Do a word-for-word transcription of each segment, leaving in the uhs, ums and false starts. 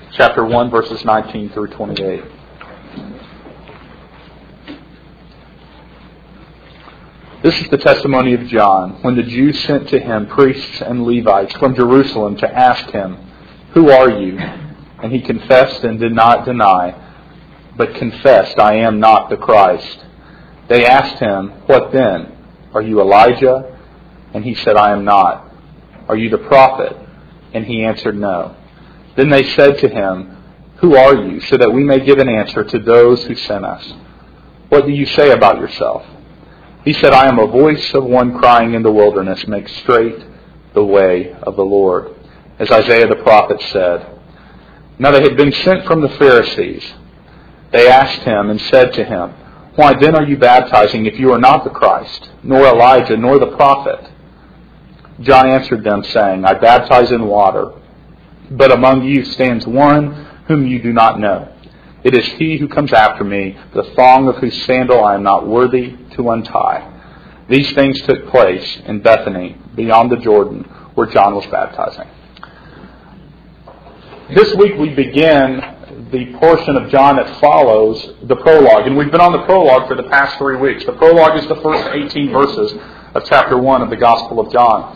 chapter one, verses nineteen through twenty-eight. This is the testimony of John, when the Jews sent to him priests and Levites from Jerusalem to ask him, "Who are you?" And he confessed and did not deny, but confessed, "I am not the Christ." They asked him, "What then? Are you Elijah?" And he said, "I am not." "Are you the prophet?" And he answered, "No." Then they said to him, "Who are you, so that we may give an answer to those who sent us? What do you say about yourself?" He said, "I am a voice of one crying in the wilderness, make straight the way of the Lord," as Isaiah the prophet said. Now they had been sent from the Pharisees. They asked him and said to him, "Why then are you baptizing if you are not the Christ, nor Elijah, nor the prophet?" John answered them, saying, "I baptize in water, but among you stands one whom you do not know. It is he who comes after me, the thong of whose sandal I am not worthy to untie." These things took place in Bethany, beyond the Jordan, where John was baptizing. This week we begin the portion of John that follows the prologue. And we've been on the prologue for the past three weeks. The prologue is the first eighteen verses of chapter one of the Gospel of John.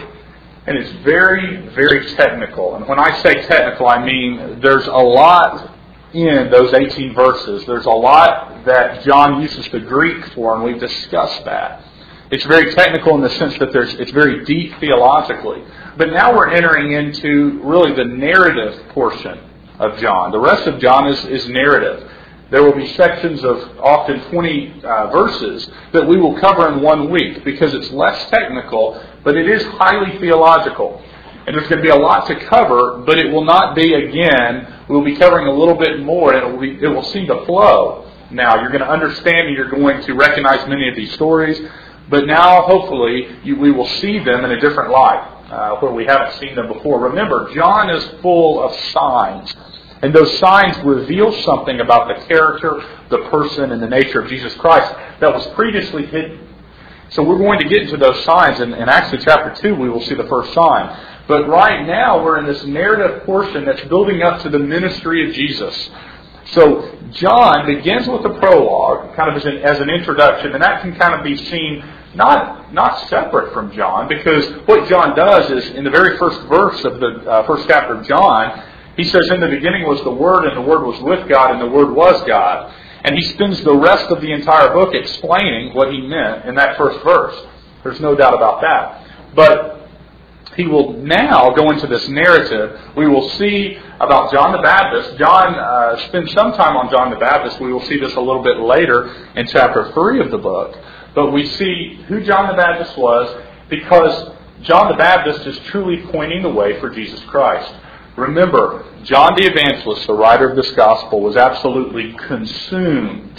And it's very, very technical. And when I say technical, I mean there's a lot in those eighteen verses. There's a lot that John uses the Greek for, and we've discussed that. It's very technical in the sense that there's it's very deep theologically. But now we're entering into really the narrative portion of John. The rest of John is, is narrative. There will be sections of often twenty uh, verses that we will cover in one week because it's less technical, but it is highly theological. And there's going to be a lot to cover, but it will not be, again, we'll be covering a little bit more, and it will, be, it will seem to flow. Now, you're going to understand and you're going to recognize many of these stories, but now, hopefully, you, we will see them in a different light, uh, where we haven't seen them before. Remember, John is full of signs, and those signs reveal something about the character, the person, and the nature of Jesus Christ that was previously hidden. So we're going to get into those signs, and in actually chapter two we will see the first sign. But right now we're in this narrative portion that's building up to the ministry of Jesus. So John begins with a prologue, kind of as an, as an introduction, and that can kind of be seen not not separate from John, because what John does is, in the very first verse of the uh, first chapter of John, he says, "In the beginning was the Word, and the Word was with God, and the Word was God." And he spends the rest of the entire book explaining what he meant in that first verse. There's no doubt about that. But he will now go into this narrative. We will see about John the Baptist. John uh, spends some time on John the Baptist. We will see this a little bit later in chapter three of the book. But we see who John the Baptist was, because John the Baptist is truly pointing the way for Jesus Christ. Remember, John the Evangelist, the writer of this gospel, was absolutely consumed,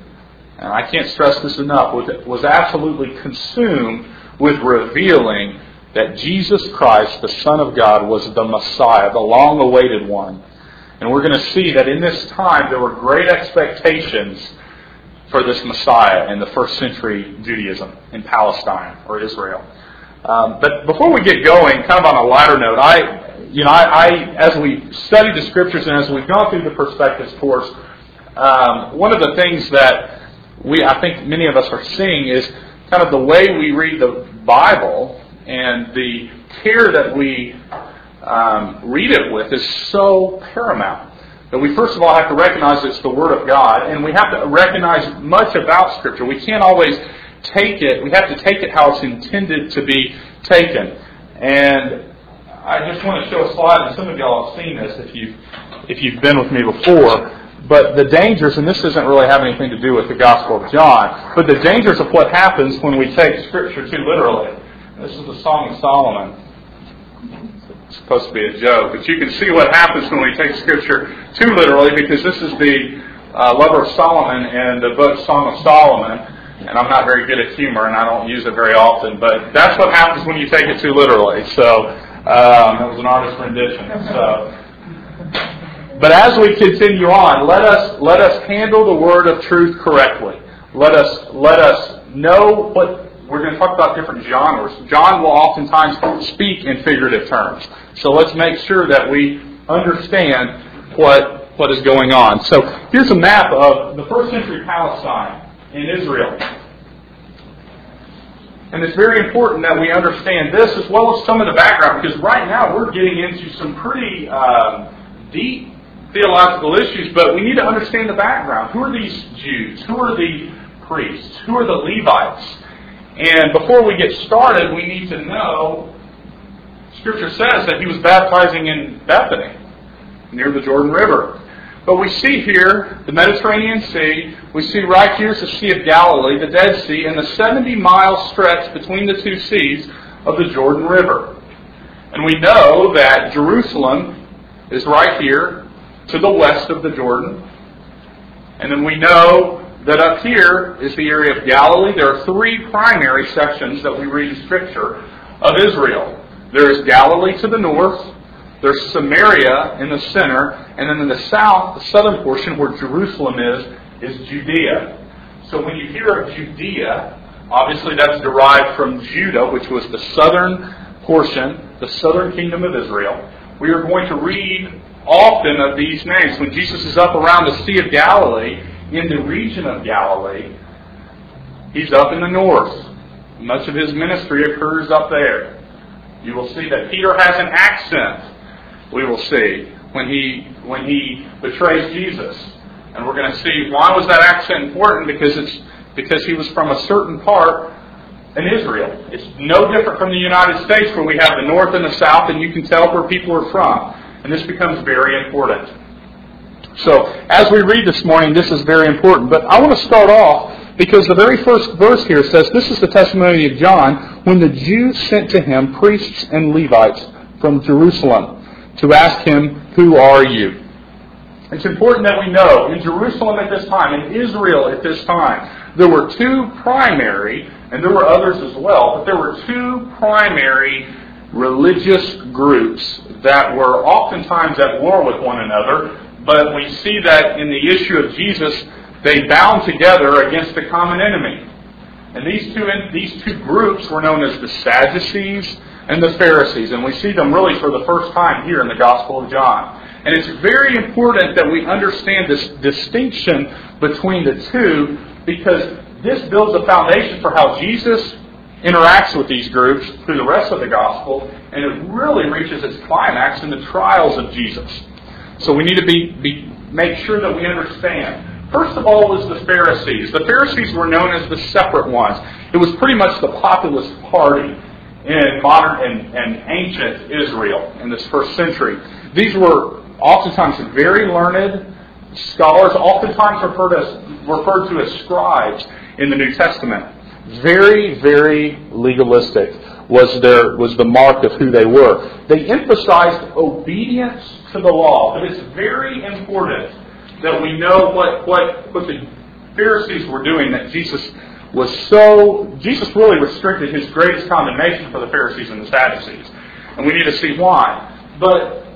and I can't stress this enough, was absolutely consumed with revealing that Jesus Christ, the Son of God, was the Messiah, the long-awaited one. And we're going to see that in this time there were great expectations for this Messiah in the first century Judaism in Palestine or Israel. Um, but before we get going, kind of on a lighter note, I... You know, I, I, as we study the Scriptures and as we've gone through the Perspectives course, um, one of the things that we, I think many of us are seeing is kind of the way we read the Bible and the care that we um, read it with is so paramount. That we first of all have to recognize it's the Word of God, and we have to recognize much about Scripture. We can't always take it, we have to take it how it's intended to be taken. And I just want to show a slide, and some of y'all have seen this if you've, if you've been with me before. But the dangers, and this doesn't really have anything to do with the Gospel of John, but the dangers of what happens when we take Scripture too literally. This is the Song of Solomon. It's supposed to be a joke, but you can see what happens when we take Scripture too literally, because this is the uh, Lover of Solomon and the book Song of Solomon. And I'm not very good at humor, and I don't use it very often, but that's what happens when you take it too literally. So... Um, it was an artist's rendition. So, but as we continue on, let us let us handle the word of truth correctly. Let us let us know what we're going to talk about. Different genres. John will oftentimes speak in figurative terms. So let's make sure that we understand what, what is going on. So here's a map of the first century Palestine in Israel. And it's very important that we understand this as well as some of the background, because right now we're getting into some pretty um, deep theological issues, but we need to understand the background. Who are these Jews? Who are the priests? Who are the Levites? And before we get started, we need to know, Scripture says that he was baptizing in Bethany, near the Jordan River. But we see here the Mediterranean Sea. We see right here is the Sea of Galilee, the Dead Sea, and the seventy-mile stretch between the two seas of the Jordan River. And we know that Jerusalem is right here to the west of the Jordan. And then we know that up here is the area of Galilee. There are three primary sections that we read in Scripture of Israel. There is Galilee to the north. There's Samaria in the center, and then in the south, the southern portion where Jerusalem is, is Judea. So when you hear of Judea, obviously that's derived from Judah, which was the southern portion, the southern kingdom of Israel. We are going to read often of these names. When Jesus is up around the Sea of Galilee, in the region of Galilee, he's up in the north. Much of his ministry occurs up there. You will see that Peter has an accent. We will see when he when he betrays Jesus, and we're going to see why was that accent important? Because it's because he was from a certain part in Israel. It's no different from the United States, where we have the north and the south, and you can tell where people are from. And this becomes very important. So as we read this morning, this is very important. But I want to start off because the very first verse here says, "This is the testimony of John when the Jews sent to him priests and Levites from Jerusalem to ask him, 'Who are you?'" It's important that we know, in Jerusalem at this time, in Israel at this time, there were two primary, and there were others as well, but there were two primary religious groups that were oftentimes at war with one another. But we see that in the issue of Jesus, they bound together against a common enemy. And these two, these two groups were known as the Sadducees and the Pharisees. And we see them really for the first time here in the Gospel of John. And it's very important that we understand this distinction between the two, because this builds a foundation for how Jesus interacts with these groups through the rest of the Gospel. And it really reaches its climax in the trials of Jesus. So we need to be, be make sure that we understand. First of all was the Pharisees. The Pharisees were known as the separate ones. It was pretty much the populist party in modern and, and ancient Israel in this first century. These were oftentimes very learned scholars, oftentimes referred, as, referred to as scribes in the New Testament. Very, very legalistic was their was the mark of who they were. They emphasized obedience to the law. But it's very important that we know what, what, what the Pharisees were doing, that Jesus was so... Jesus really restricted his greatest condemnation for the Pharisees and the Sadducees. And we need to see why. But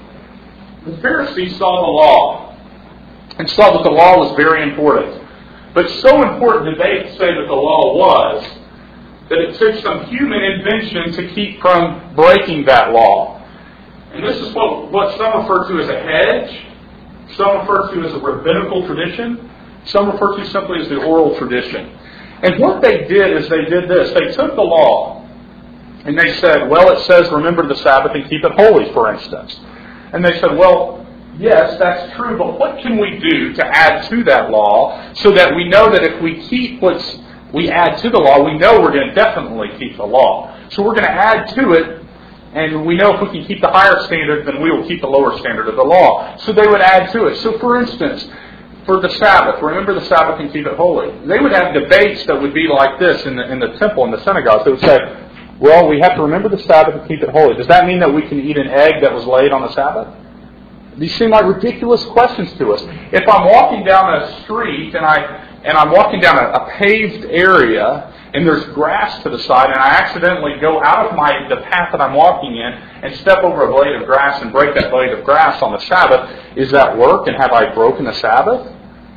the Pharisees saw the law and saw that the law was very important. But so important did they say that the law was, that it took some human invention to keep from breaking that law. And this is what, what some refer to as a hedge, some refer to as a rabbinical tradition, some refer to simply as the oral tradition. And what they did is they did this. They took the law and they said, well, it says remember the Sabbath and keep it holy, for instance. And they said, well, yes, that's true, but what can we do to add to that law so that we know that if we keep what's we add to the law, we know we're going to definitely keep the law. So we're going to add to it, and we know if we can keep the higher standard, then we will keep the lower standard of the law. So they would add to it. So for instance, for the Sabbath, remember the Sabbath and keep it holy. They would have debates that would be like this in the, in the temple, in the synagogues. They would say, well, we have to remember the Sabbath and keep it holy. Does that mean that we can eat an egg that was laid on the Sabbath? These seem like ridiculous questions to us. If I'm walking down a street and I and I'm walking down a, a paved area and there's grass to the side and I accidentally go out of my the path that I'm walking in and step over a blade of grass and break that blade of grass on the Sabbath, is that work and have I broken the Sabbath?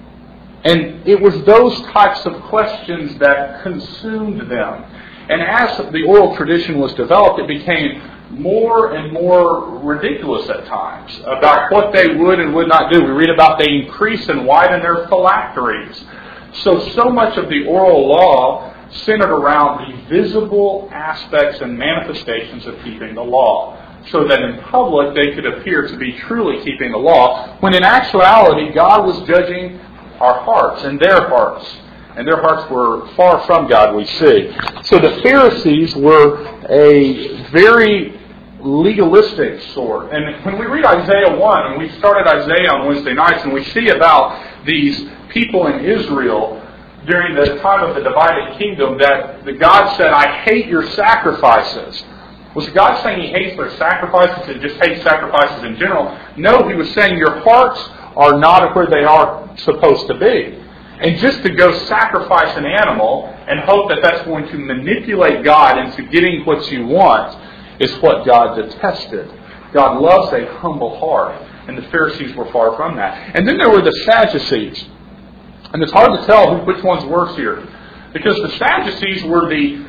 And it was those types of questions that consumed them. And as the oral tradition was developed, it became more and more ridiculous at times about what they would and would not do. We read about they increase and widen their phylacteries. So, so much of the oral law centered around the visible aspects and manifestations of keeping the law, so that in public they could appear to be truly keeping the law, when in actuality God was judging our hearts and their hearts. And their hearts were far from God, we see. So the Pharisees were a very legalistic sort. And when we read Isaiah one, and we started Isaiah on Wednesday nights, and we see about these people in Israel during the time of the divided kingdom, that the God said, I hate your sacrifices. Was God saying He hates their sacrifices and just hates sacrifices in general? No, He was saying your hearts are not where they are supposed to be. And just to go sacrifice an animal and hope that that's going to manipulate God into getting what you want is what God detested. God loves a humble heart, and the Pharisees were far from that. And then there were the Sadducees. And it's hard to tell who, which one's worse here, because the Sadducees were the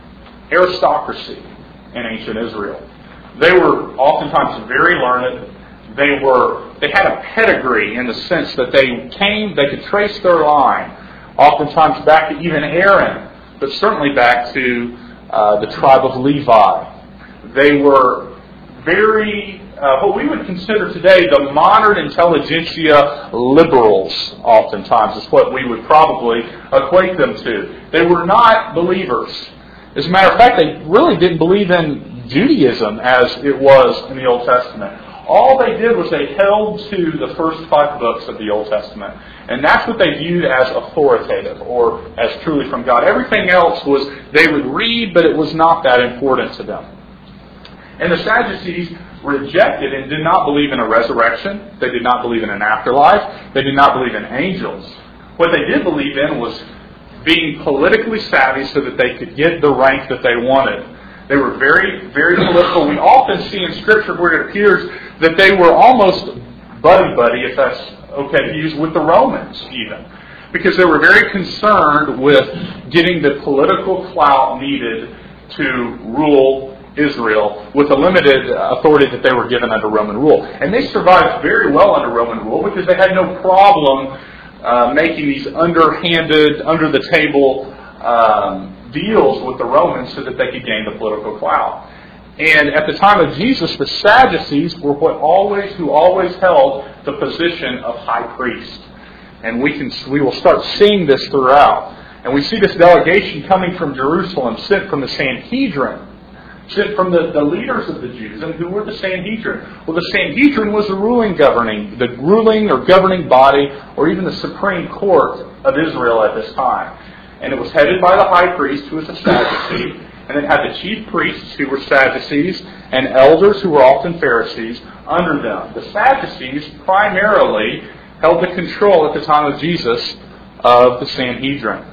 aristocracy in ancient Israel. They were oftentimes very learned. They were they had a pedigree in the sense that they came, they could trace their line, oftentimes back to even Aaron, but certainly back to uh, the tribe of Levi. They were very, uh, what we would consider today the modern intelligentsia liberals, oftentimes, is what we would probably equate them to. They were not believers. As a matter of fact, they really didn't believe in Judaism as it was in the Old Testament. All they did was they held to the first five books of the Old Testament. And that's what they viewed as authoritative or as truly from God. Everything else was they would read, but it was not that important to them. And the Sadducees rejected and did not believe in a resurrection. They did not believe in an afterlife. They did not believe in angels. What they did believe in was being politically savvy so that they could get the rank that they wanted. They were very, very political. We often see in Scripture where it appears that they were almost buddy-buddy, if that's okay to use, with the Romans even. Because they were very concerned with getting the political clout needed to rule Israel with the limited authority that they were given under Roman rule. And they survived very well under Roman rule because they had no problem uh, making these underhanded, under-the-table um, deals with the Romans so that they could gain the political clout. And at the time of Jesus, the Sadducees were what always, who always held the position of high priest. And we can, we will start seeing this throughout. And we see this delegation coming from Jerusalem, sent from the Sanhedrin, sent from the, the leaders of the Jews. And who were the Sanhedrin? Well, the Sanhedrin was the ruling governing, the ruling or governing body, or even the Supreme Court of Israel at this time. And it was headed by the high priest, who was a Sadducee. And it had the chief priests, who were Sadducees, and elders, who were often Pharisees, under them. The Sadducees primarily held the control at the time of Jesus of the Sanhedrin.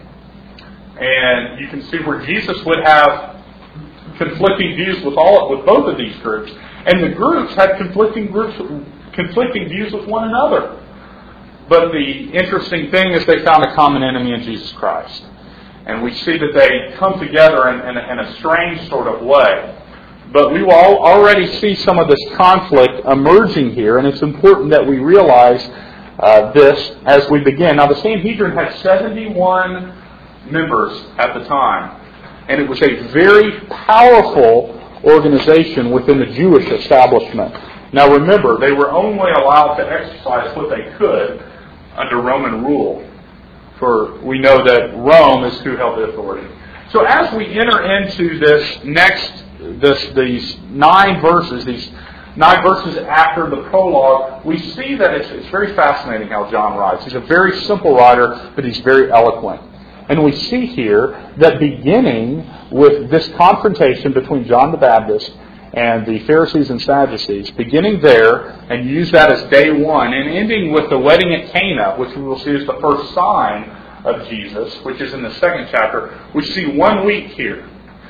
And you can see where Jesus would have conflicting views with all with both of these groups. And the groups had conflicting groups, conflicting views with one another. But the interesting thing is they found a common enemy in Jesus Christ. And we see that they come together in, in, a, in a strange sort of way. But we will already see some of this conflict emerging here, and it's important that we realize uh, this as we begin. Now, the Sanhedrin had seventy-one members at the time, and it was a very powerful organization within the Jewish establishment. Now, remember, they were only allowed to exercise what they could under Roman rule. For we know that Rome is who held the authority. So as we enter into this next, this these nine verses, these nine verses after the prologue, we see that it's, it's very fascinating how John writes. He's a very simple writer, but he's very eloquent. And we see here that beginning with this confrontation between John the Baptist and the Pharisees and Sadducees, beginning there, and use that as day one, and ending with the wedding at Cana, which we will see is the first sign of Jesus, which is in the second chapter. We see one week here.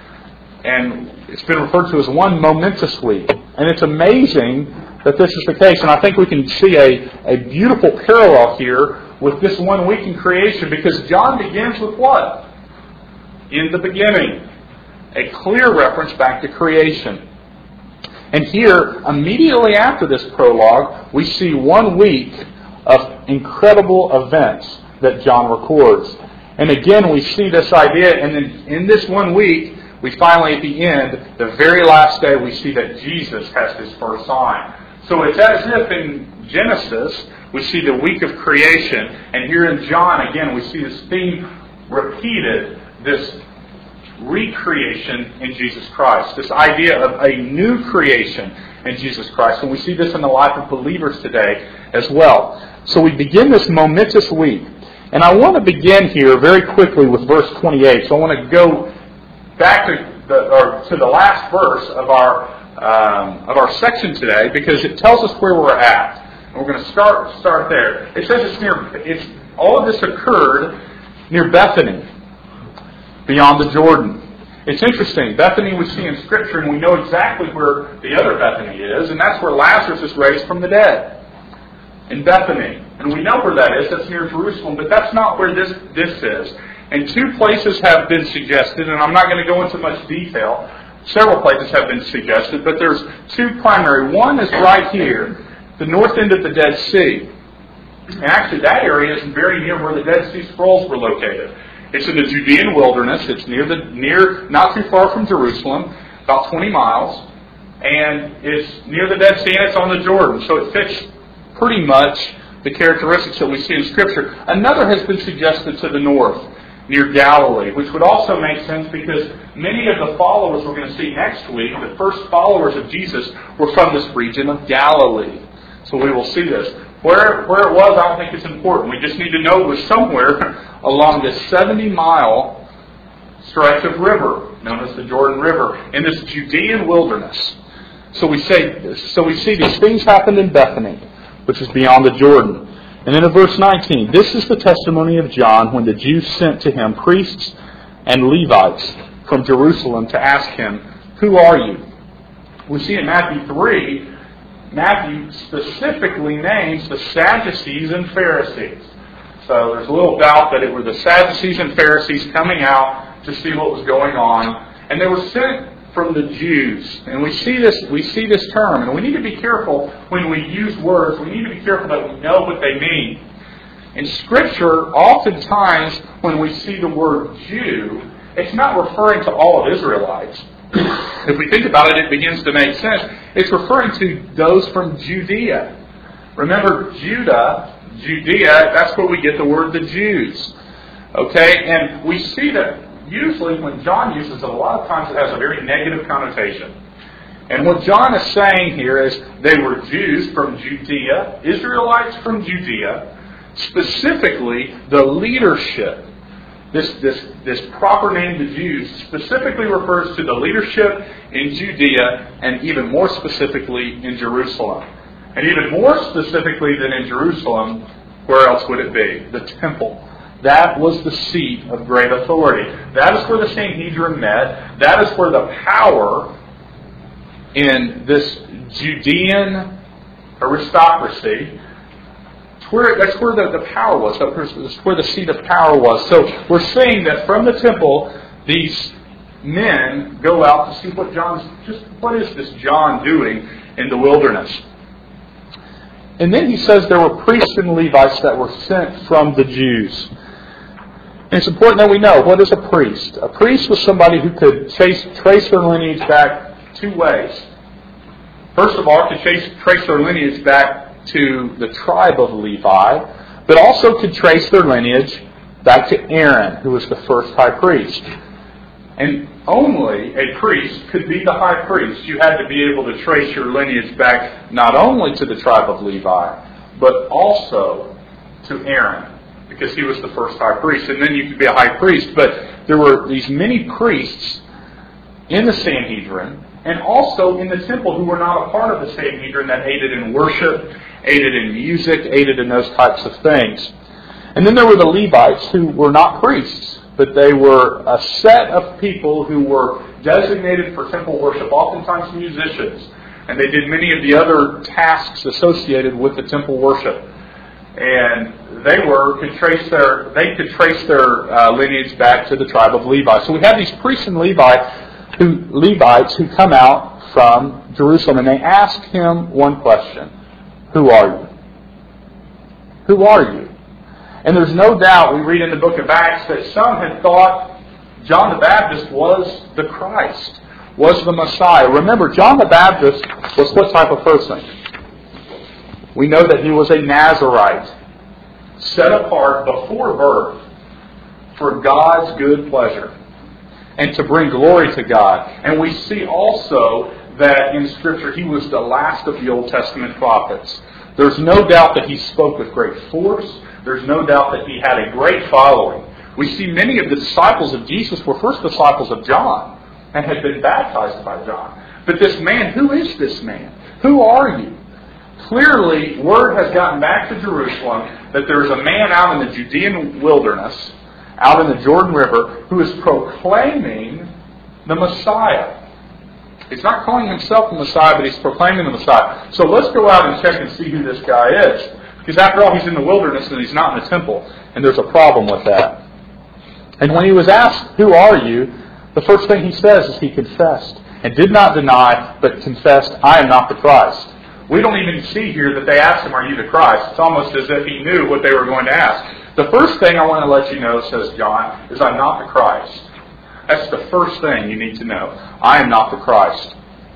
And it's been referred to as one momentous week. And it's amazing that this is the case. And I think we can see a, a beautiful parallel here with this one week in creation, because John begins with what? In the beginning. A clear reference back to creation. And here, immediately after this prologue, we see one week of incredible events that John records. And again, we see this idea, and then in this one week, we finally, at the end, the very last day, we see that Jesus has his first sign. So it's as if in Genesis, we see the week of creation, and here in John, again, we see this theme repeated, this recreation in Jesus Christ, this idea of a new creation in Jesus Christ. And we see this in the life of believers today as well. So we begin this momentous week. And I want to begin here very quickly with verse twenty-eight. So I want to go back to the, or to the last verse of our um, of our section today, because it tells us where we're at. And we're going to start start there. It says it's near. It's all of this occurred near Bethany, beyond the Jordan. It's interesting. Bethany we see in Scripture, and we know exactly where the other Bethany is, and that's where Lazarus is raised from the dead. In Bethany. And we know where that is. That's near Jerusalem. But that's not where this, this is. And two places have been suggested, and I'm not going to go into much detail. Several places have been suggested, but there's two primary. One is right here, the north end of the Dead Sea. And actually that area is very near where the Dead Sea Scrolls were located. It's in the Judean wilderness. It's near the near, not too far from Jerusalem, about twenty miles. And it's near the Dead Sea, and it's on the Jordan. So it fits pretty much the characteristics that we see in Scripture. Another has been suggested to the north, near Galilee, which would also make sense because many of the followers we're going to see next week, the first followers of Jesus, were from this region of Galilee. So we will see this. Where, where it was, I don't think it's important. We just need to know it was somewhere along this seventy-mile stretch of river, known as the Jordan River, in this Judean wilderness. So we say, so we see these things happened in Bethany, which is beyond the Jordan. And then in verse nineteen, this is the testimony of John when the Jews sent to him priests and Levites from Jerusalem to ask him, "Who are you?" We see in Matthew three, Matthew specifically names the Sadducees and Pharisees. So there's a little doubt that it were the Sadducees and Pharisees coming out to see what was going on. And they were sent from the Jews. And we see this we see this term. And we need to be careful when we use words. We need to be careful that we know what they mean. In Scripture, oftentimes when we see the word Jew, it's not referring to all of Israelites. If we think about it, it begins to make sense. It's referring to those from Judea. Remember, Judah, Judea, that's where we get the word the Jews. Okay? And we see that usually when John uses it, a lot of times it has a very negative connotation. And what John is saying here is they were Jews from Judea, Israelites from Judea, specifically the leadership. This, this, this proper name, the Jews, specifically refers to the leadership in Judea and even more specifically in Jerusalem. And even more specifically than in Jerusalem, where else would it be? The temple. That was the seat of great authority. That is where the Sanhedrin met. That is where the power in this Judean aristocracy, where, that's where the, the power was. That's where the seat of power was. So we're seeing that from the temple, these men go out to see what John's, just what is this John doing in the wilderness. And then he says there were priests and Levites that were sent from the Jews. And it's important that we know, what is a priest? A priest was somebody who could trace, trace their lineage back two ways. First of all, to trace, trace their lineage back to the tribe of Levi, but also could trace their lineage back to Aaron, who was the first high priest. And only a priest could be the high priest. You had to be able to trace your lineage back not only to the tribe of Levi, but also to Aaron, because he was the first high priest. And then you could be a high priest. But there were these many priests in the Sanhedrin and also in the temple who were not a part of the Sanhedrin that aided in worship, aided in music, aided in those types of things. And then there were the Levites who were not priests, but they were a set of people who were designated for temple worship, oftentimes musicians. And they did many of the other tasks associated with the temple worship. And they were could trace their they could trace their uh, lineage back to the tribe of Levi. So we have these priests and Levi who Levites who come out from Jerusalem, and they asked him one question. Who are you? Who are you? And there's no doubt, we read in the book of Acts, that some had thought John the Baptist was the Christ, was the Messiah. Remember, John the Baptist was what type of person? We know that he was a Nazarite, set apart before birth for God's good pleasure and to bring glory to God. And we see also that in Scripture he was the last of the Old Testament prophets. There's no doubt that he spoke with great force. There's no doubt that he had a great following. We see many of the disciples of Jesus were first disciples of John and had been baptized by John. But this man, who is this man? Who are you? Clearly, word has gotten back to Jerusalem that there is a man out in the Judean wilderness, out in the Jordan River, who is proclaiming the Messiah. He's not calling himself the Messiah, but he's proclaiming the Messiah. So let's go out and check and see who this guy is. Because after all, he's in the wilderness and he's not in the temple. And there's a problem with that. And when he was asked, who are you? The first thing he says is he confessed. And did not deny, but confessed, I am not the Christ. We don't even see here that they asked him, are you the Christ? It's almost as if he knew what they were going to ask. The first thing I want to let you know, says John, is I'm not the Christ. That's the first thing you need to know. I am not the Christ.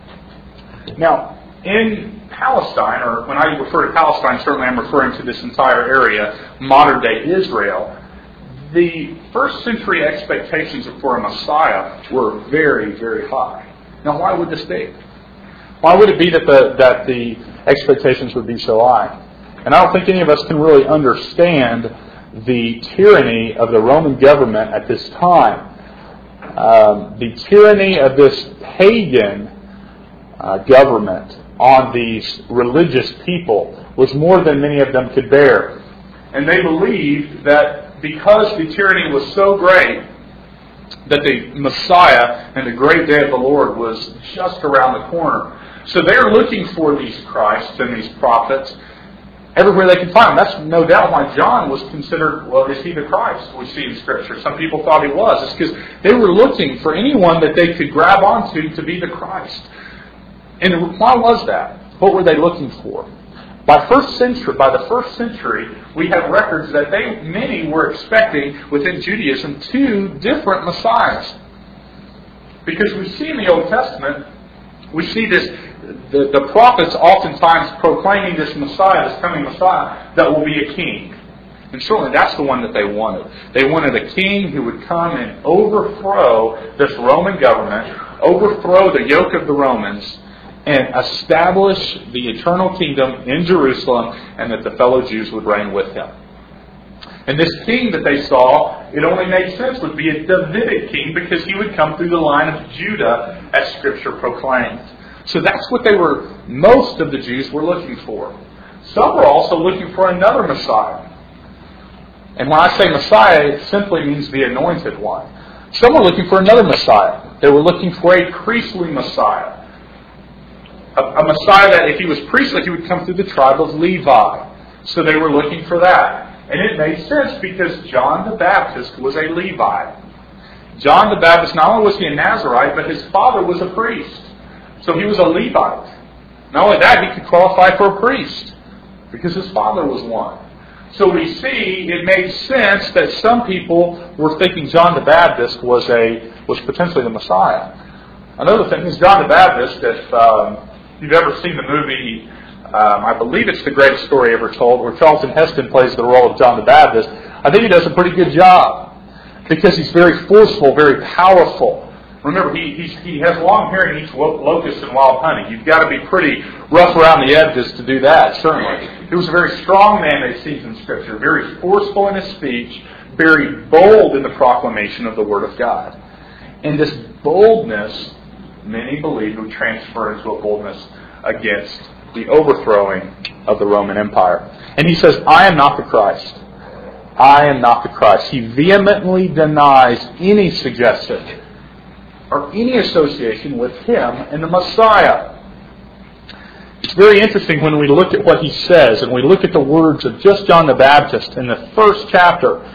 Now, in Palestine, or when I refer to Palestine, certainly I'm referring to this entire area, modern-day Israel, the first century expectations for a Messiah were very, very high. Now, why would this be? Why would it be that the, that the expectations would be so high? And I don't think any of us can really understand the tyranny of the Roman government at this time. Um, the tyranny of this pagan uh, government on these religious people was more than many of them could bear. And they believed that because the tyranny was so great, that the Messiah and the great day of the Lord was just around the corner. So they're looking for these Christs and these prophets everywhere they can find them. That's no doubt why John was considered, well, is he the Christ? We see in Scripture. Some people thought he was. It's because they were looking for anyone that they could grab onto to be the Christ. And why was that? What were they looking for? By first century, by the first century, we have records that they many were expecting within Judaism two different Messiahs. Because we see in the Old Testament, we see this, the, the prophets oftentimes proclaiming this Messiah, this coming Messiah, that will be a king. And certainly that's the one that they wanted. They wanted a king who would come and overthrow this Roman government, overthrow the yoke of the Romans, and establish the eternal kingdom in Jerusalem, and that the fellow Jews would reign with him. And this king that they saw, it only made sense, would be a Davidic king because he would come through the line of Judah, as Scripture proclaimed. So that's what they were, most of the Jews were looking for. Some were also looking for another Messiah. And when I say Messiah, it simply means the anointed one. Some were looking for another Messiah. They were looking for a priestly Messiah. A, a Messiah that if he was priestly, he would come through the tribe of Levi. So they were looking for that. And it made sense because John the Baptist was a Levite. John the Baptist, not only was he a Nazarite, but his father was a priest. So he was a Levite. Not only that, he could qualify for a priest because his father was one. So we see it made sense that some people were thinking John the Baptist was a was potentially the Messiah. Another thing is John the Baptist, if um, you've ever seen the movie, um, I believe it's The Greatest Story Ever Told, where Charlton Heston plays the role of John the Baptist, I think he does a pretty good job because he's very forceful, very powerful. Remember, he he's, he has long hair and eats locusts and wild honey. You've got to be pretty rough around the edges to do that, certainly. He was a very strong man, it seems in Scripture, very forceful in his speech, very bold in the proclamation of the Word of God. And this boldness, many believe, would transfer into a boldness against the overthrowing of the Roman Empire. And he says, I am not the Christ. I am not the Christ. He vehemently denies any suggestion or any association with him and the Messiah. It's very interesting when we look at what he says and we look at the words of just John the Baptist in the first chapter.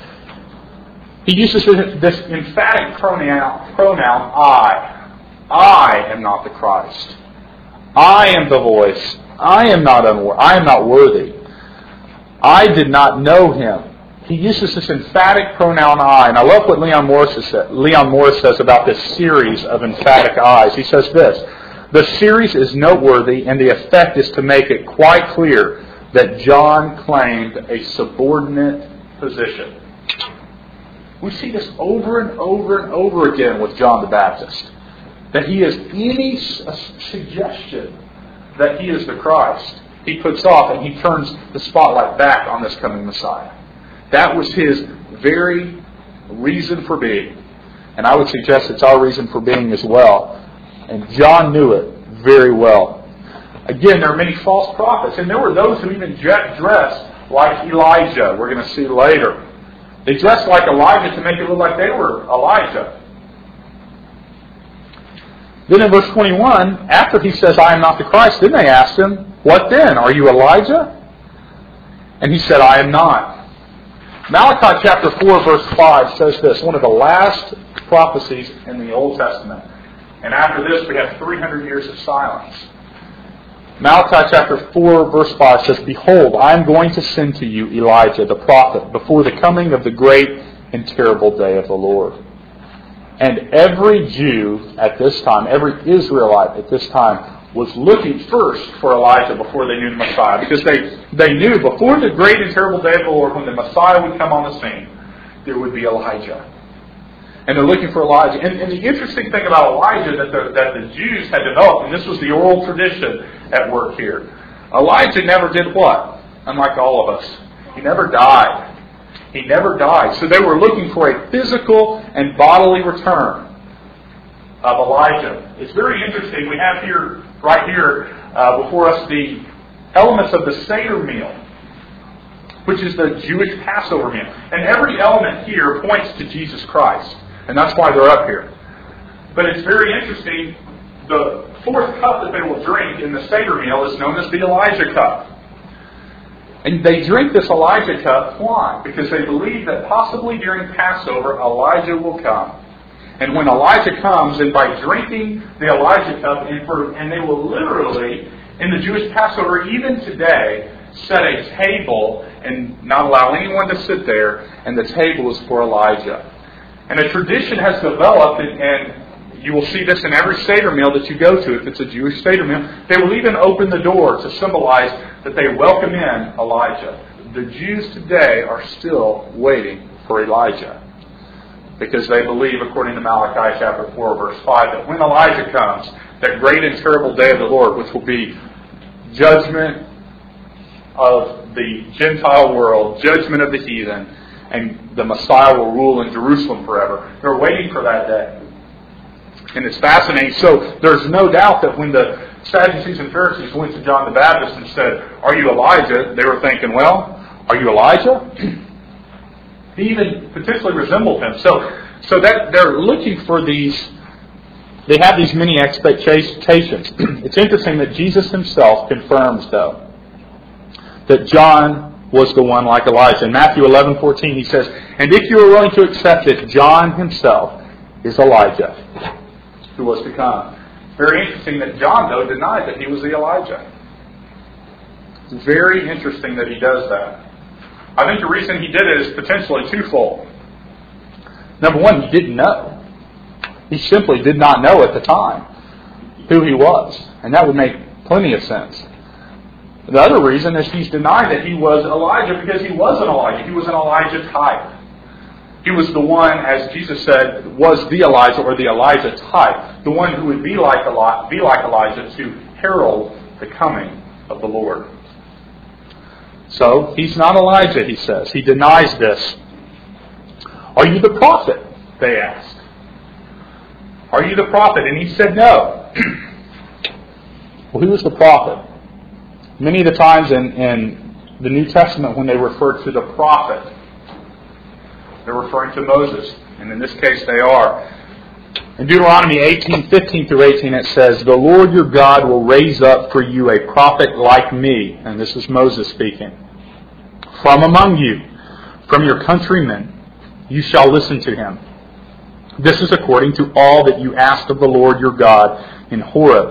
He uses this emphatic pronoun, pronoun I. I am not the Christ. I am the voice. I am not unwor- I am not worthy. I did not know him. He uses this emphatic pronoun I, and I love what Leon Morris, said, Leon Morris says about this series of emphatic I's. He says this: the series is noteworthy, and the effect is to make it quite clear that John claimed a subordinate position. We see this over and over and over again with John the Baptist, that he has any suggestion that he is the Christ, he puts off and he turns the spotlight back on this coming Messiah. That was his very reason for being. And I would suggest it's our reason for being as well. And John knew it very well. Again, there are many false prophets, and there were those who even dressed like Elijah. We're going to see later. They dressed like Elijah to make it look like they were Elijah. Then in verse twenty-one, after he says, I am not the Christ, then they asked him, what then? Are you Elijah? And he said, I am not. Malachi chapter four verse five says this, one of the last prophecies in the Old Testament. And after this we have three hundred years of silence. Malachi chapter four verse five says, behold, I am going to send to you Elijah the prophet before the coming of the great and terrible day of the Lord. And every Jew at this time, every Israelite at this time, was looking first for Elijah before they knew the Messiah. Because they, they knew before the great and terrible day of the Lord, when the Messiah would come on the scene, there would be Elijah. And they're looking for Elijah. And, and the interesting thing about Elijah that the, that the Jews had developed, and this was the oral tradition at work here, Elijah never did what? Unlike all of us. He never died. He never died. So they were looking for a physical and bodily return of Elijah. It's very interesting. We have here, right here, uh, before us, the elements of the Seder meal, which is the Jewish Passover meal. And every element here points to Jesus Christ. And that's why they're up here. But it's very interesting. The fourth cup that they will drink in the Seder meal is known as the Elijah cup. And they drink this Elijah cup, why? Because they believe that possibly during Passover, Elijah will come. And when Elijah comes, and by drinking the Elijah cup, and, for, and they will literally, in the Jewish Passover, even today, set a table and not allow anyone to sit there, and the table is for Elijah. And a tradition has developed, and, and you will see this in every Seder meal that you go to, if it's a Jewish Seder meal. They will even open the door to symbolize that they welcome in Elijah. The Jews today are still waiting for Elijah, because they believe, according to Malachi chapter four, verse five, that when Elijah comes, that great and terrible day of the Lord, which will be judgment of the Gentile world, judgment of the heathen, and the Messiah will rule in Jerusalem forever. They're waiting for that day. And it's fascinating. So there's no doubt that when the Sadducees and Pharisees went to John the Baptist and said, are you Elijah? They were thinking, well, are you Elijah? He even potentially resembled him. So, so that they're looking for these, they have these many expectations. It's interesting that Jesus himself confirms, though, that John was the one like Elijah. In Matthew eleven fourteen, he says, and if you are willing to accept it, John himself is Elijah who was to come. Very interesting that John, though, denied that he was the Elijah. It's very interesting that he does that. I think the reason he did it is potentially twofold. Number one, he didn't know. He simply did not know at the time who he was. And that would make plenty of sense. The other reason is he's denied that he was Elijah, because he wasn't Elijah. He was an Elijah type. He was the one, as Jesus said, was the Elijah, or the Elijah type. The one who would be like, Eli- be like Elijah to herald the coming of the Lord. So, he's not Elijah, he says. He denies this. Are you the prophet? They asked. Are you the prophet? And he said no. Well, who was the prophet? Many of the times in, in the New Testament, when they refer to the prophet, they're referring to Moses. And in this case, they are. In Deuteronomy eighteen, fifteen through eighteen, it says, the Lord your God will raise up for you a prophet like me. And this is Moses speaking. From among you, from your countrymen, you shall listen to him. This is according to all that you asked of the Lord your God in Horeb,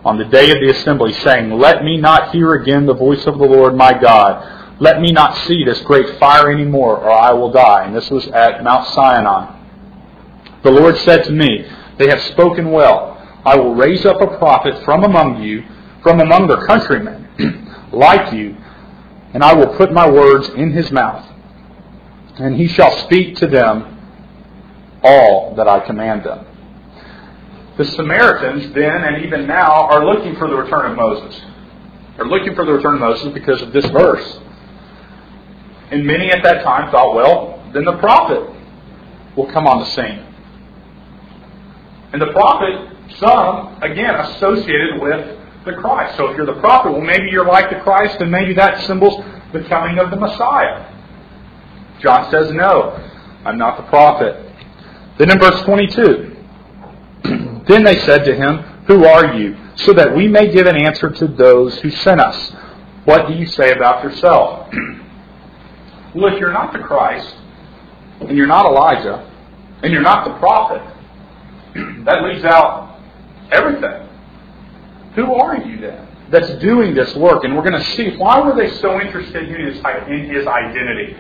on the day of the assembly, saying, Let me not hear again the voice of the Lord my God. Let me not see this great fire anymore, or I will die. And this was at Mount Sinai. The Lord said to me, They have spoken well. I will raise up a prophet from among you, from among their countrymen, like you, and I will put my words in his mouth. And he shall speak to them all that I command them. The Samaritans then and even now are looking for the return of Moses. They're looking for the return of Moses because of this verse. And many at that time thought, well, then the prophet will come on the scene. And the prophet, some, again, associated with the Christ. So if you're the prophet, well, maybe you're like the Christ, and maybe that symbols the coming of the Messiah. John says, no, I'm not the prophet. Then in verse twenty-two, then they said to him, Who are you? So that we may give an answer to those who sent us. What do you say about yourself? Well, if you're not the Christ, and you're not Elijah, and you're not the prophet, that leaves out everything. Who are you then that's doing this work? And we're going to see, why were they so interested in his, in his identity?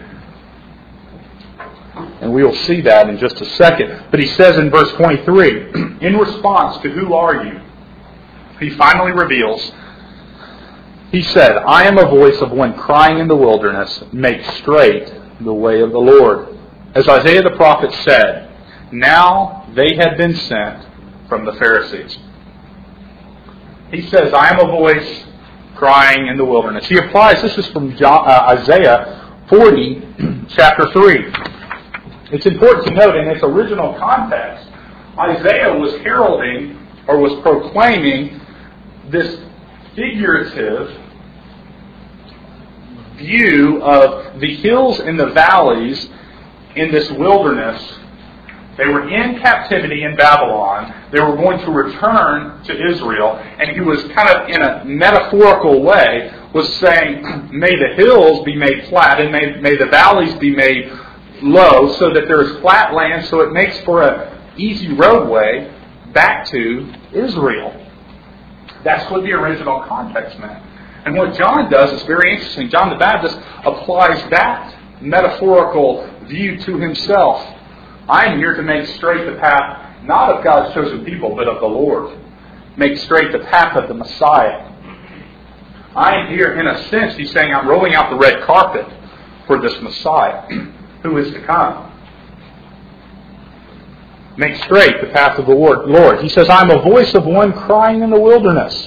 And we will see that in just a second. But he says in verse twenty-three, in response to who are you, he finally reveals, he said, I am a voice of one crying in the wilderness, make straight the way of the Lord. As Isaiah the prophet said, now they had been sent from the Pharisees. He says, I am a voice crying in the wilderness. He applies, this is from John, uh, Isaiah forty, chapter three. It's important to note in its original context, Isaiah was heralding or was proclaiming this figurative view of the hills and the valleys in this wilderness. They were in captivity in Babylon. They were going to return to Israel. And he was kind of, in a metaphorical way, was saying, may the hills be made flat and may, may the valleys be made low so that there is flat land, so it makes for an easy roadway back to Israel. That's what the original context meant. And what John does is very interesting. John the Baptist applies that metaphorical view to himself. I am here to make straight the path, not of God's chosen people, but of the Lord. Make straight the path of the Messiah. I am here, in a sense, he's saying, I'm rolling out the red carpet for this Messiah who is to come. Make straight the path of the Lord. He says, I'm a voice of one crying in the wilderness.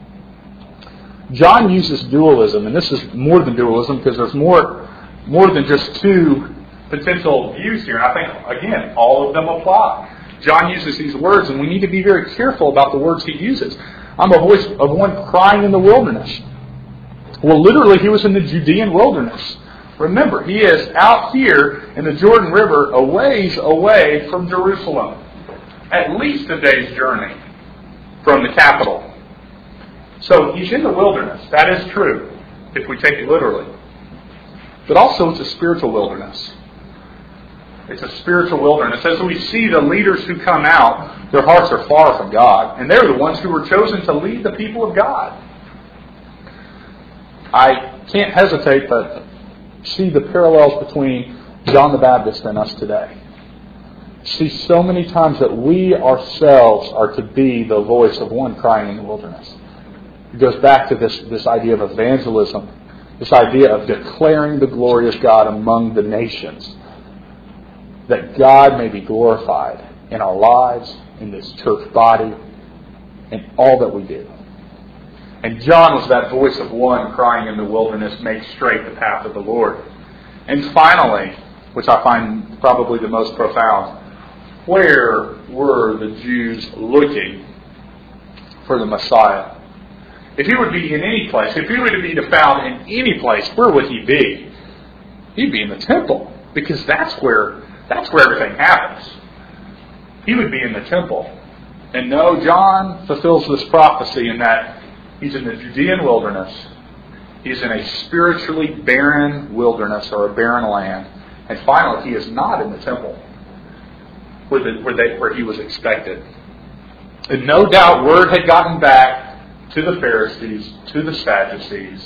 John uses dualism, and this is more than dualism because there's more, more than just two potential views here. And I think, again, all of them apply. John uses these words, and we need to be very careful about the words he uses. I'm a voice of one crying in the wilderness. Well, literally, he was in the Judean wilderness. Remember, he is out here in the Jordan River, a ways away from Jerusalem. At least a day's journey from the capital. So he's in the wilderness. That is true, if we take it literally. But also it's a spiritual wilderness. It's a spiritual wilderness. As we see the leaders who come out, their hearts are far from God. And they're the ones who were chosen to lead the people of God. I can't hesitate but see the parallels between John the Baptist and us today. See so many times that we ourselves are to be the voice of one crying in the wilderness. It goes back to this, this idea of evangelism, this idea of declaring the glorious God among the nations. That God may be glorified in our lives, in this church body, in all that we do. And John was that voice of one crying in the wilderness, make straight the path of the Lord. And finally, which I find probably the most profound, where were the Jews looking for the Messiah? If he would be in any place, if he were to be found in any place, where would he be? He'd be in the temple, because that's where that's where everything happens. He would be in the temple. And no, John fulfills this prophecy in that he's in the Judean wilderness. He's in a spiritually barren wilderness or a barren land. And finally, he is not in the temple where, the, where, they, where he was expected. And no doubt word had gotten back to the Pharisees, to the Sadducees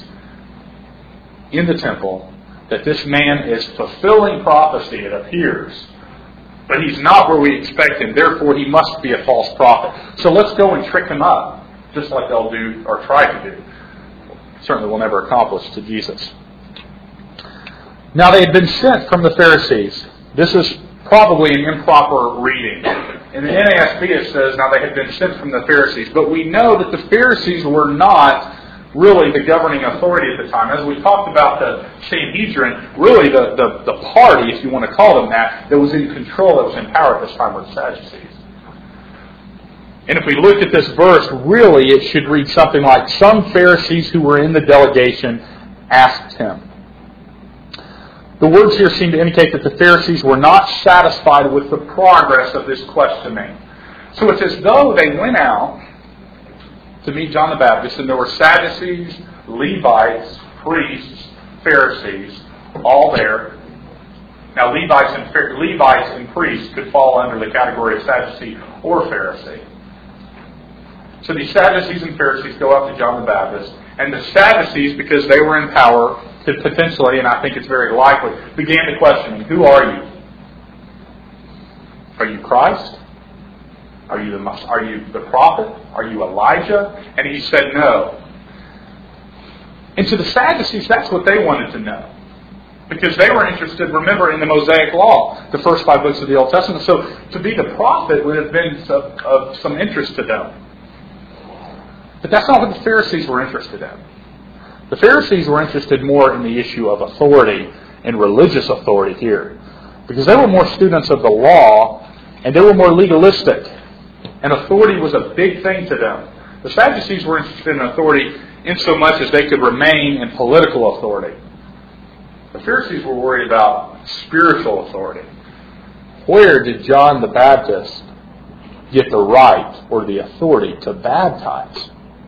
in the temple that this man is fulfilling prophecy, it appears, but he's not where we expect him. Therefore, he must be a false prophet. So let's go and trick him up, just like they'll do or try to do. Certainly will never accomplish to Jesus. Now they had been sent from the Pharisees. This is probably an improper reading. In the N A S B it says, now they had been sent from the Pharisees. But we know that the Pharisees were not really the governing authority at the time. As we talked about the Sanhedrin, really the, the, the party, if you want to call them that, that was in control, that was in power at this time were the Sadducees. And if we look at this verse, really it should read something like, some Pharisees who were in the delegation asked him. The words here seem to indicate that the Pharisees were not satisfied with the progress of this questioning. So it's as though they went out to meet John the Baptist, and there were Sadducees, Levites, priests, Pharisees, all there. Now Levites and, Levites and priests could fall under the category of Sadducee or Pharisee. So these Sadducees and Pharisees go up to John the Baptist, and the Sadducees, because they were in power, could potentially, and I think it's very likely, began to question him. Who are you? Are you Christ? Are you the Are you the prophet? Are you Elijah? And he said no. And to the Sadducees, that's what they wanted to know. Because they were interested, remember, in the Mosaic Law, the first five books of the Old Testament. So to be the prophet would have been of, of some interest to them. But that's not what the Pharisees were interested in. The Pharisees were interested more in the issue of authority and religious authority here. Because they were more students of the law, and they were more legalistic. And authority was a big thing to them. The Sadducees were interested in authority in so much as they could remain in political authority. The Pharisees were worried about spiritual authority. Where did John the Baptist get the right or the authority to baptize?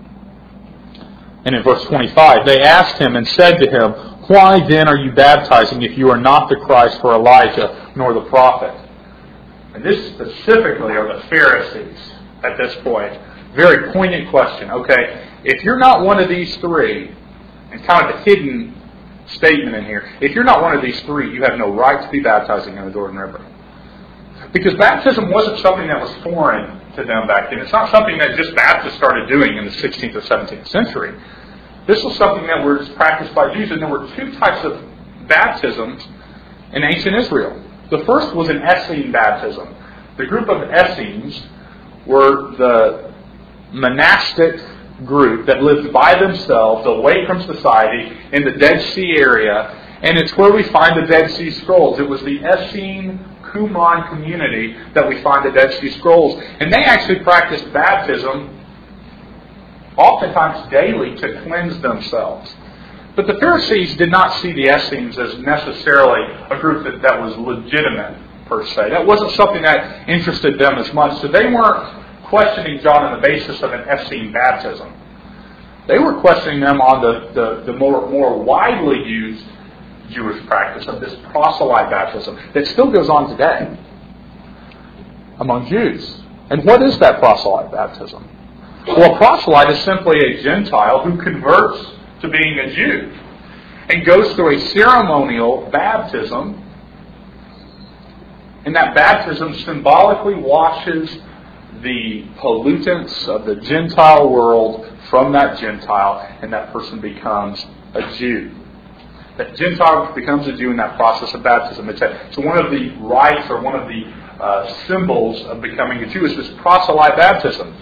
And in verse twenty-five, they asked him and said to him, why then are you baptizing if you are not the Christ or Elijah nor the prophet? And this specifically are the Pharisees at this point. Very poignant question. Okay, if you're not one of these three, and kind of the hidden statement in here, if you're not one of these three, you have no right to be baptizing in the Jordan River. Because baptism wasn't something that was foreign to them back then. It's not something that just Baptists started doing in the sixteenth or seventeenth century. This was something that was practiced by Jews, and there were two types of baptisms in ancient Israel. The first was an Essene baptism. The group of Essenes were the monastic group that lived by themselves, away from society, in the Dead Sea area, and it's where we find the Dead Sea Scrolls. It was the Essene Qumran community that we find the Dead Sea Scrolls. And they actually practiced baptism oftentimes daily to cleanse themselves. But the Pharisees did not see the Essenes as necessarily a group that, that was legitimate, per se. That wasn't something that interested them as much. So they weren't questioning John on the basis of an Essene baptism. They were questioning them on the, the, the more, more widely used Jewish practice of this proselyte baptism that still goes on today among Jews. And what is that proselyte baptism? Well, a proselyte is simply a Gentile who converts to being a Jew and goes through a ceremonial baptism, and that baptism symbolically washes the pollutants of the Gentile world from that Gentile, and that person becomes a Jew. That Gentile becomes a Jew in that process of baptism. It's, a, it's one of the rites or one of the uh, symbols of becoming a Jew is this proselyte baptism.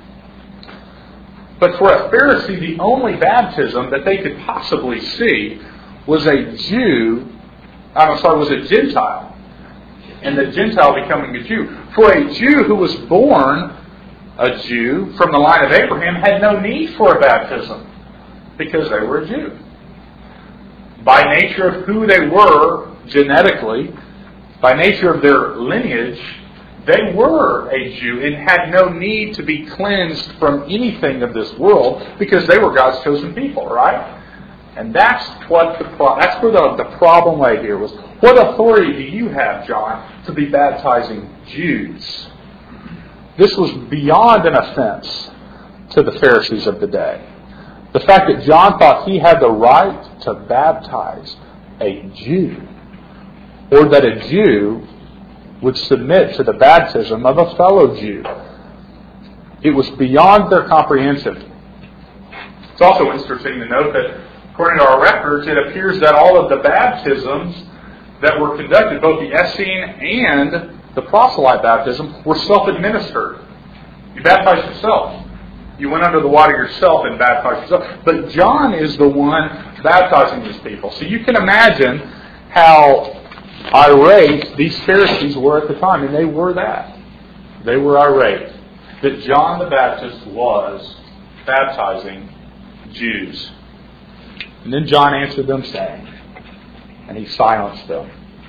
But for a Pharisee, the only baptism that they could possibly see was a Jew, I'm sorry, was a Gentile. And the Gentile becoming a Jew. For a Jew who was born a Jew from the line of Abraham had no need for a baptism because they were a Jew. By nature of who they were genetically, by nature of their lineage, they were a Jew and had no need to be cleansed from anything of this world because they were God's chosen people, right? And that's what the pro- that's where the, the problem lay here was, what authority do you have, John, to be baptizing Jews? This was beyond an offense to the Pharisees of the day. The fact that John thought he had the right to baptize a Jew, or that a Jew would submit to the baptism of a fellow Jew, it was beyond their comprehension. It's also interesting to note that according to our records, it appears that all of the baptisms that were conducted, both the Essene and the proselyte baptism, were self-administered. You baptized yourself. You went under the water yourself and baptized yourself. But John is the one baptizing these people. So you can imagine how irate these Pharisees were at the time. And they were that. They were irate that John the Baptist was baptizing Jews. And then John answered them saying, and he silenced them,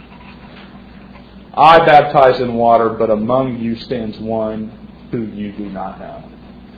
I baptize in water, but among you stands one who you do not know.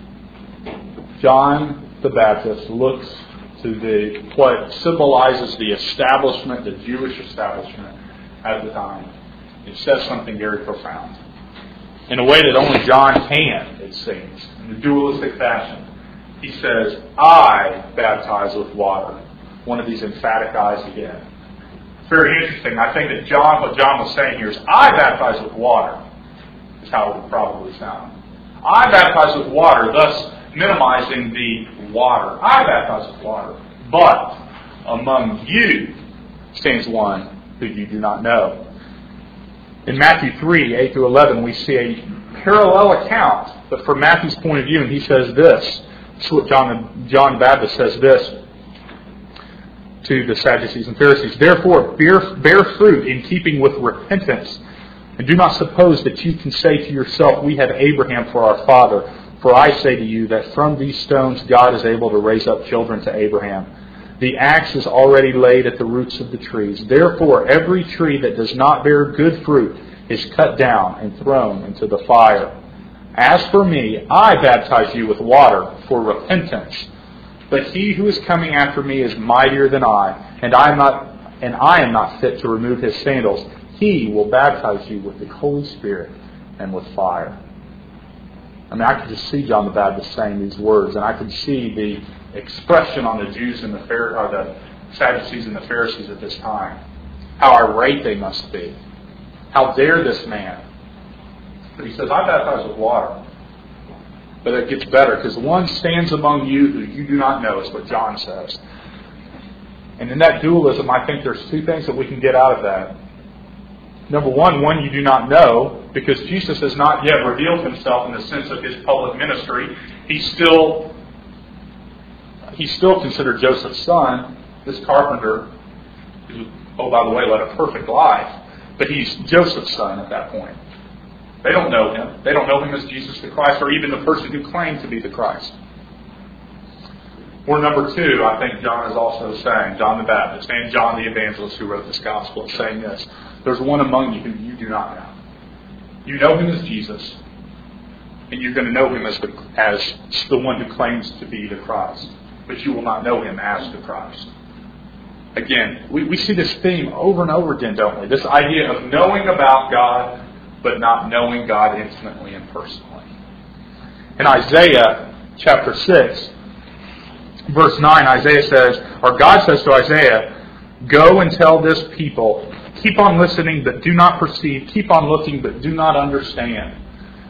John the Baptist looks to the what symbolizes the establishment, the Jewish establishment at the time. It says something very profound. In a way that only John can, it seems, in a dualistic fashion. He says, I baptize with water. One of these emphatic I's again. It's very interesting. I think that John, what John was saying here is, I baptize with water, is how it would probably sound. I baptize with water, thus minimizing the water. I baptize with water. But among you stands one who you do not know. In Matthew three, eight through eleven, we see a parallel account, but from Matthew's point of view, and he says this. This is what John, John the Baptist says this to the Sadducees and Pharisees. Therefore, bear, bear fruit in keeping with repentance, and do not suppose that you can say to yourself, we have Abraham for our father. For I say to you that from these stones God is able to raise up children to Abraham. The axe is already laid at the roots of the trees. Therefore, every tree that does not bear good fruit is cut down and thrown into the fire. As for me, I baptize you with water for repentance. But he who is coming after me is mightier than I, and I am not, and I am not fit to remove his sandals. He will baptize you with the Holy Spirit and with fire. I mean, I could just see John the Baptist saying these words, and I could see the expression on the Jews and the, Phar- or the Sadducees and the Pharisees at this time. How irate they must be. How dare this man? But he says, I baptize with water. But it gets better, because one stands among you who you do not know, is what John says. And in that dualism, I think there's two things that we can get out of that. Number one, one you do not know, because Jesus has not yet revealed himself in the sense of his public ministry. He's still, he's still considered Joseph's son, this carpenter, who, oh, by the way, led a perfect life. But he's Joseph's son at that point. They don't know him. They don't know him as Jesus the Christ, or even the person who claimed to be the Christ. Or number two, I think John is also saying, John the Baptist and John the Evangelist who wrote this gospel, is saying this. There's one among you who you do not know. You know him as Jesus, and you're going to know him as the, as the one who claims to be the Christ. But you will not know him as the Christ. Again, we, we see this theme over and over again, don't we? This idea of knowing about God, but not knowing God intimately and personally. In Isaiah chapter six, verse nine, Isaiah says, or God says to Isaiah, go and tell this people, keep on listening but do not perceive, keep on looking but do not understand.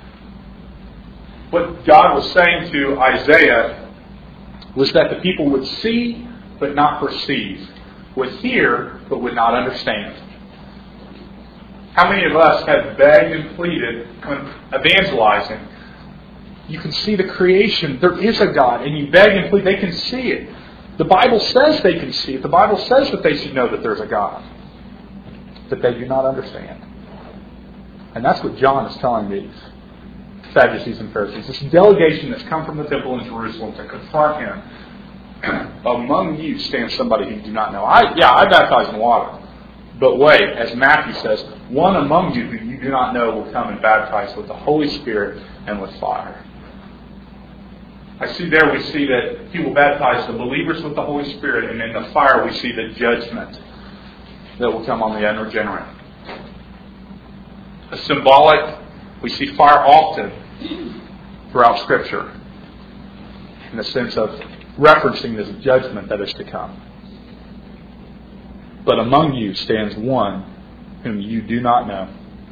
What God was saying to Isaiah was that the people would see but not perceive, would hear but would not understand. How many of us have begged and pleaded when evangelizing? You can see the creation. There is a God, and you beg and plead. They can see it. The Bible says they can see it. The Bible says that they should know that there's a God, but they do not understand. And that's what John is telling these Sadducees and Pharisees. This delegation that's come from the temple in Jerusalem to confront him. Among you stands somebody who you do not know. I, yeah, I baptize in water. But wait, as Matthew says, one among you who you do not know will come and baptize with the Holy Spirit and with fire. I see there we see that he will baptize the believers with the Holy Spirit, and in the fire we see the judgment that will come on the unregenerate. A symbolic, we see fire often throughout Scripture. in the sense of referencing this judgment that is to come. But among you stands one whom you do not know.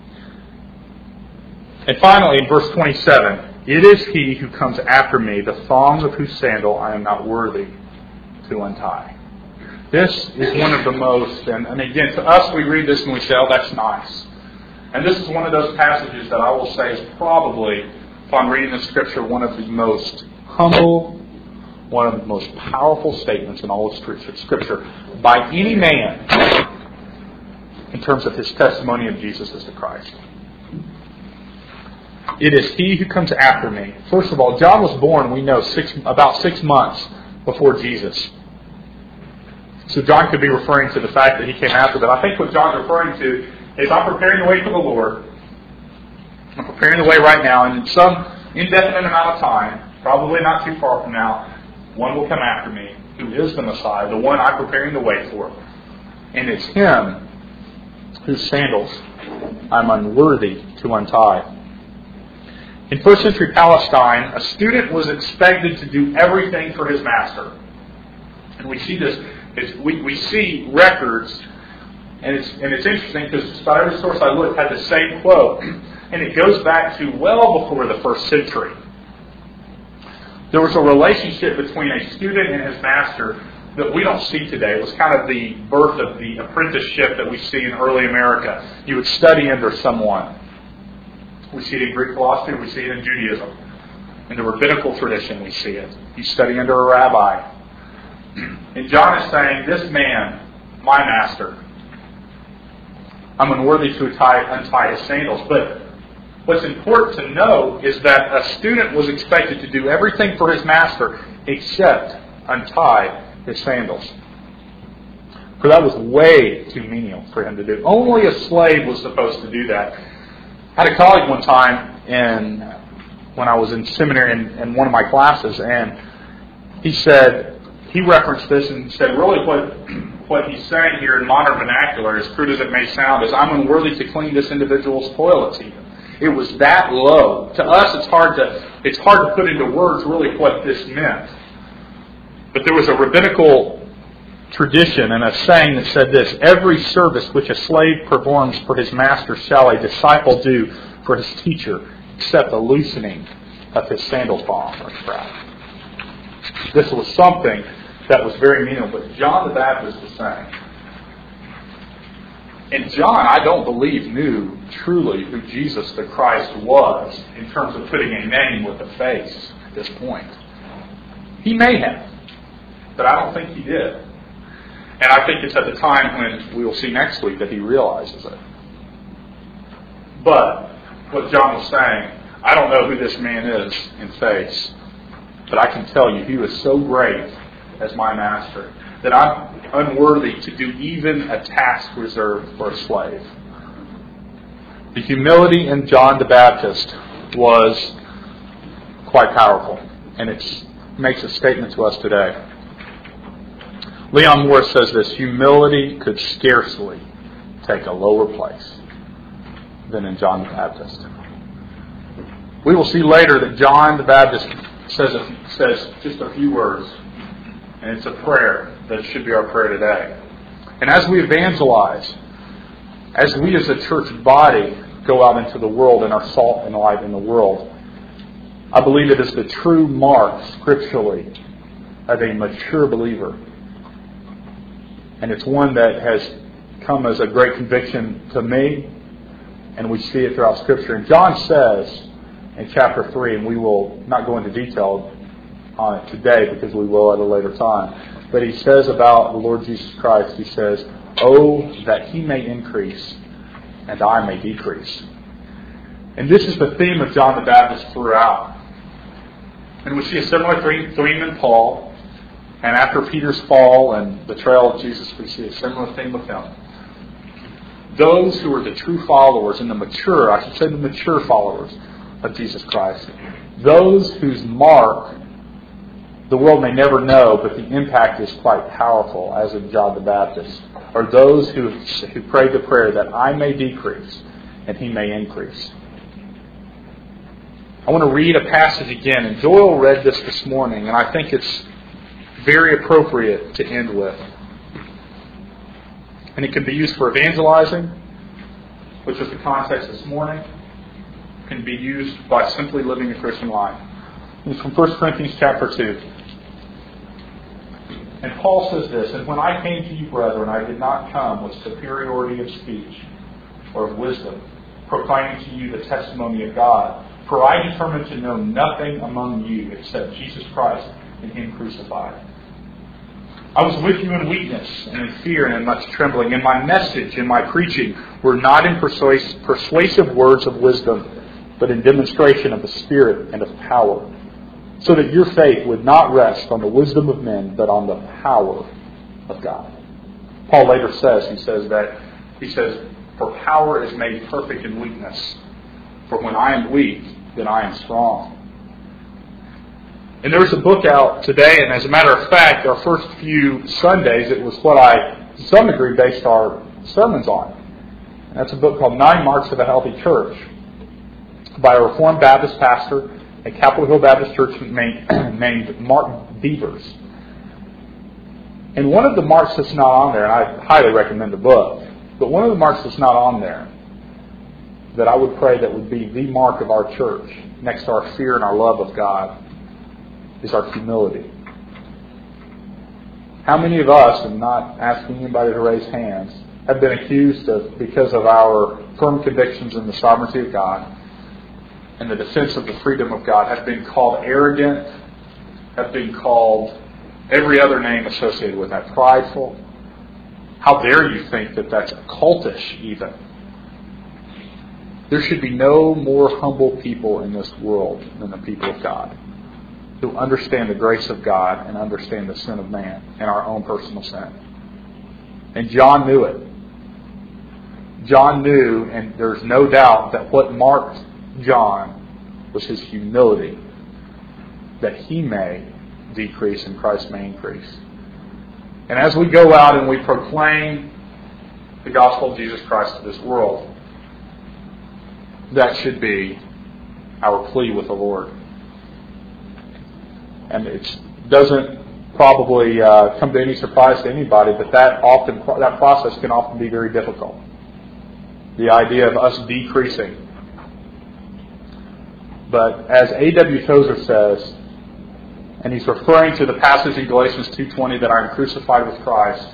And finally, in verse twenty-seven, it is he who comes after me, the thongs of whose sandal I am not worthy to untie. This is one of the most, and, and again, to us we read this and we say, oh, that's nice. And this is one of those passages that I will say is probably, upon reading the Scripture, one of the most humble, one of the most powerful statements in all of Scripture by any man in terms of his testimony of Jesus as the Christ. It is he who comes after me. First of all, John was born, we know, six, about six months before Jesus. So John could be referring to the fact that he came after, but I think what John's referring to is I'm preparing the way for the Lord. I'm preparing the way right now, and in some indefinite amount of time, probably not too far from now, one will come after me, who is the Messiah, the one I'm preparing the way for. And it's him whose sandals I'm unworthy to untie. In first century Palestine, a student was expected to do everything for his master. And we see this, it's, we, we see records, and it's, and it's interesting because just about every source I looked had the same quote, and it goes back to well before the first century. There was a relationship between a student and his master that we don't see today. It was kind of the birth of the apprenticeship that we see in early America. You would study under someone. We see it in Greek philosophy, we see it in Judaism. In the rabbinical tradition, we see it. You study under a rabbi. And John is saying, this man, my master, I'm unworthy to untie, untie his sandals. But what's important to know is that a student was expected to do everything for his master except untie his sandals. For that was way too menial for him to do. Only a slave was supposed to do that. I had a colleague one time in, when I was in seminary in, in one of my classes, and he said, he referenced this and said, really what, what he's saying here in modern vernacular, as crude as it may sound, is I'm unworthy to clean this individual's toilets even. It was that low. To us, it's hard to it's hard to put into words really what this meant. But there was a rabbinical tradition and a saying that said this: every service which a slave performs for his master shall a disciple do for his teacher, except the loosening of his sandal thong or strap. This was something that was very menial, but John the Baptist was saying. And John, I don't believe, knew truly who Jesus the Christ was in terms of putting a name with a face at this point. He may have, but I don't think he did. And I think it's at the time when we will see next week that he realizes it. But what John was saying, I don't know who this man is in face, but I can tell you he was so great as my master that I'm unworthy to do even a task reserved for a slave. The humility in John the Baptist was quite powerful, and it makes a statement to us today. Leon Morris says this: humility could scarcely take a lower place than in John the Baptist. We will see later that John the Baptist says, says just a few words, and it's a prayer that should be our prayer today. And as we evangelize, as we as a church body go out into the world and are salt and light in the world, I believe it is the true mark scripturally of a mature believer. And it's one that has come as a great conviction to me, and we see it throughout Scripture. And John says in chapter three, and we will not go into detail on it today because we will at a later time, but he says about the Lord Jesus Christ, he says, "Oh, that he may increase and I may decrease." And this is the theme of John the Baptist throughout. And we see a similar theme in Paul. And after Peter's fall and betrayal of Jesus, we see a similar theme with him. Those who are the true followers and the mature, I should say the mature followers of Jesus Christ, those whose mark the world may never know, but the impact is quite powerful, as in John the Baptist, are those who, who pray the prayer that I may decrease and he may increase. I want to read a passage again. And Doyle read this this morning, and I think it's very appropriate to end with. And it can be used for evangelizing, which is the context this morning. It can be used by simply living a Christian life. It's from First Corinthians chapter two. And Paul says this, "And when I came to you, brethren, I did not come with superiority of speech or of wisdom, proclaiming to you the testimony of God. For I determined to know nothing among you except Jesus Christ and Him crucified. I was with you in weakness and in fear and in much trembling. And my message and my preaching were not in persuas- persuasive words of wisdom, but in demonstration of the Spirit and of power, so that your faith would not rest on the wisdom of men, but on the power of God." Paul later says, he says that, he says, "For power is made perfect in weakness. For when I am weak, then I am strong." And there's a book out today, and as a matter of fact, our first few Sundays, it was what I, to some degree, based our sermons on. And that's a book called Nine Marks of a Healthy Church by a Reformed Baptist pastor at Capitol Hill Baptist Church named Mark Beavers. And one of the marks that's not on there, and I highly recommend the book, but one of the marks that's not on there that I would pray that would be the mark of our church, next to our fear and our love of God, is our humility. How many of us, and not asking anybody to raise hands, have been accused of, because of our firm convictions in the sovereignty of God and the defense of the freedom of God, have been called arrogant, have been called every other name associated with that, prideful? How dare you think that that's cultish even? There should be no more humble people in this world than the people of God, who understand the grace of God and understand the sin of man and our own personal sin. And John knew it. John knew, and there's no doubt that what marked John was his humility, that he may decrease and Christ may increase. And as we go out and we proclaim the gospel of Jesus Christ to this world, that should be our plea with the Lord. And it doesn't probably uh, come to any surprise to anybody, but that often that process can often be very difficult. The idea of us decreasing. But as A W Tozer says, and he's referring to the passage in Galatians two twenty that I am crucified with Christ,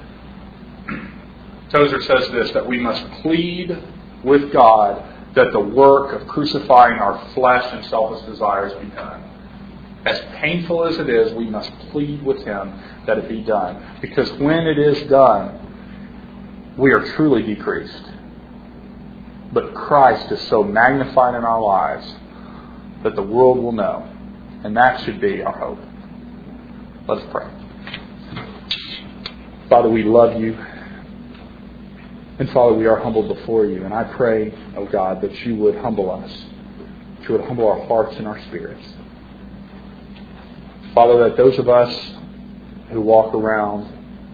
Tozer says this, that we must plead with God that the work of crucifying our flesh and selfish desires be done. As painful as it is, we must plead with Him that it be done. Because when it is done, we are truly decreased. But Christ is so magnified in our lives that the world will know. And that should be our hope. Let us pray. Father, we love You. And Father, we are humbled before You. And I pray, oh God, that You would humble us. That You would humble our hearts and our spirits. Father, that those of us who walk around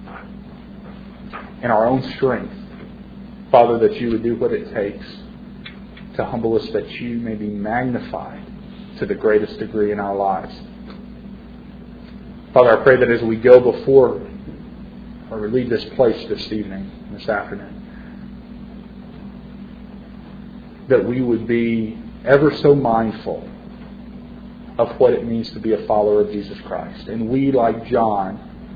in our own strength, Father, that You would do what it takes to humble us, that You may be magnified to the greatest degree in our lives. Father, I pray that as we go before or we leave this place this evening, this afternoon, that we would be ever so mindful of what it means to be a follower of Jesus Christ. And we, like John,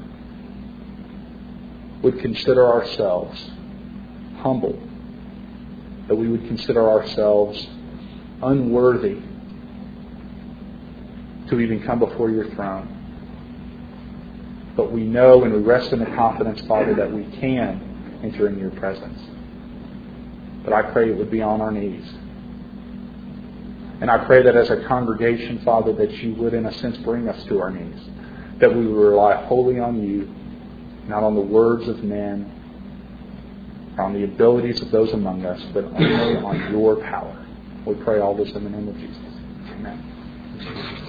would consider ourselves humble. That we would consider ourselves unworthy to even come before Your throne. But we know and we rest in the confidence, Father, that we can enter in Your presence. But I pray it would be on our knees. And I pray that as a congregation, Father, that You would, in a sense, bring us to our knees. That we would rely wholly on You, not on the words of men, or on the abilities of those among us, but only on Your power. We pray all this in the name of Jesus. Amen.